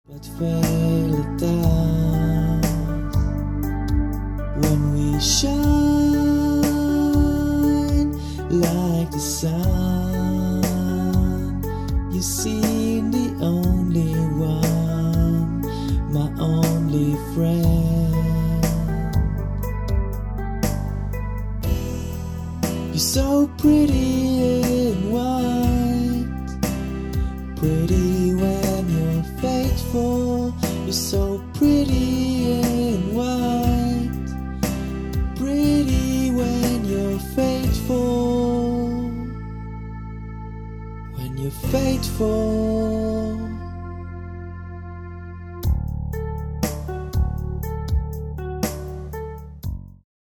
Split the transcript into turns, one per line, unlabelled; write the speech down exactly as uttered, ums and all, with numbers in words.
But fail it does when we shine like the sun. You seem the only one, my only friend. You're so pretty in white, pretty when you're faithful. You're so pretty in white, pretty when you're faithful. When you're faithful.